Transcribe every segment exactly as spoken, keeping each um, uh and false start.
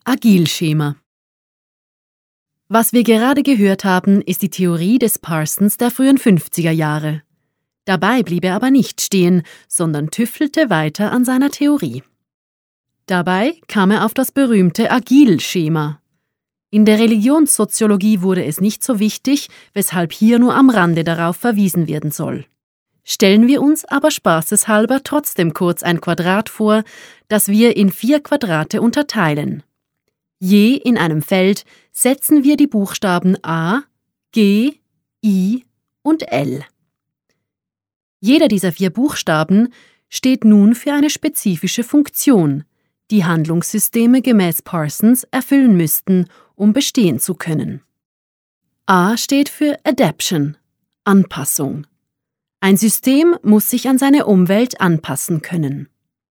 Agilschema. Was wir gerade gehört haben, ist die Theorie des Parsons der frühen fünfziger Jahre. Dabei blieb er aber nicht stehen, sondern tüftelte weiter an seiner Theorie. Dabei kam er auf das berühmte Agilschema. In der Religionssoziologie wurde es nicht so wichtig, weshalb hier nur am Rande darauf verwiesen werden soll. Stellen wir uns aber spaßeshalber trotzdem kurz ein Quadrat vor, das wir in vier Quadrate unterteilen. Je in einem Feld setzen wir die Buchstaben A, G, I und L. Jeder dieser vier Buchstaben steht nun für eine spezifische Funktion, die Handlungssysteme gemäß Parsons erfüllen müssten, um bestehen zu können. A steht für Adaption, Anpassung. Ein System muss sich an seine Umwelt anpassen können.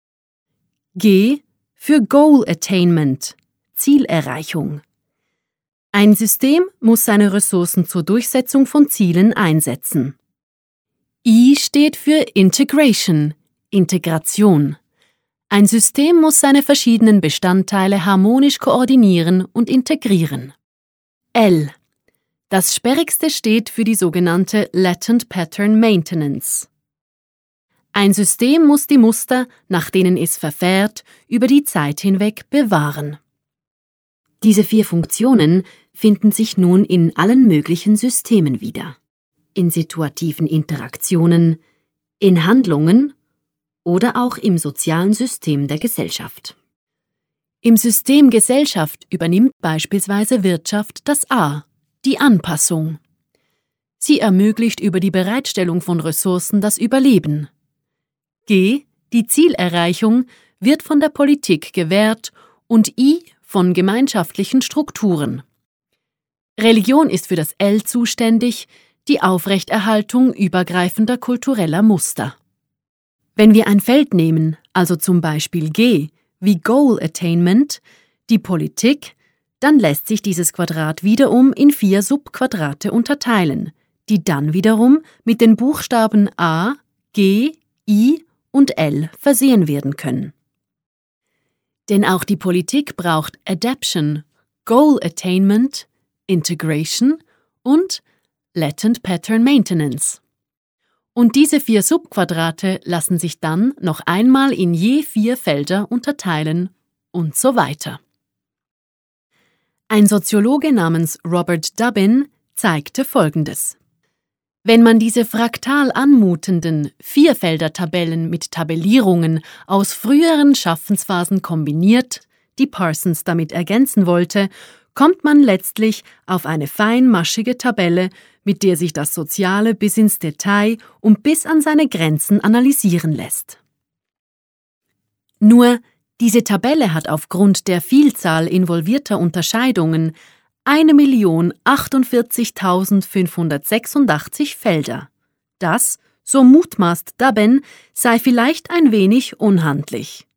G für Goal Attainment, Zielerreichung. Ein System muss seine Ressourcen zur Durchsetzung von Zielen einsetzen. I steht für Integration, Integration. Ein System muss seine verschiedenen Bestandteile harmonisch koordinieren und integrieren. L. Das Sperrigste steht für die sogenannte Latent Pattern Maintenance. Ein System muss die Muster, nach denen es verfährt, über die Zeit hinweg bewahren. Diese vier Funktionen finden sich nun in allen möglichen Systemen wieder. In situativen Interaktionen, in Handlungen oder auch im sozialen System der Gesellschaft. Im System Gesellschaft übernimmt beispielsweise Wirtschaft das A, die Anpassung. Sie ermöglicht über die Bereitstellung von Ressourcen das Überleben. G, die Zielerreichung, wird von der Politik gewährt und I von gemeinschaftlichen Strukturen. Religion ist für das L zuständig, die Aufrechterhaltung übergreifender kultureller Muster. Wenn wir ein Feld nehmen, also zum Beispiel G, wie Goal Attainment, die Politik, dann lässt sich dieses Quadrat wiederum in vier Subquadrate unterteilen, die dann wiederum mit den Buchstaben A, G, I und L versehen werden können. Denn auch die Politik braucht Adaption, Goal Attainment, Integration und Latent Pattern Maintenance. Und diese vier Subquadrate lassen sich dann noch einmal in je vier Felder unterteilen und so weiter. Ein Soziologe namens Robert Dubin zeigte Folgendes. Wenn man diese fraktal anmutenden Vierfelder-Tabellen mit Tabellierungen aus früheren Schaffensphasen kombiniert, die Parsons damit ergänzen wollte, kommt man letztlich auf eine feinmaschige Tabelle, mit der sich das Soziale bis ins Detail und bis an seine Grenzen analysieren lässt. Nur, diese Tabelle hat aufgrund der Vielzahl involvierter Unterscheidungen eine Million achtundvierzigtausendfünfhundertsechsundachtzig Felder. Das, so mutmaßt Dubin, sei vielleicht ein wenig unhandlich.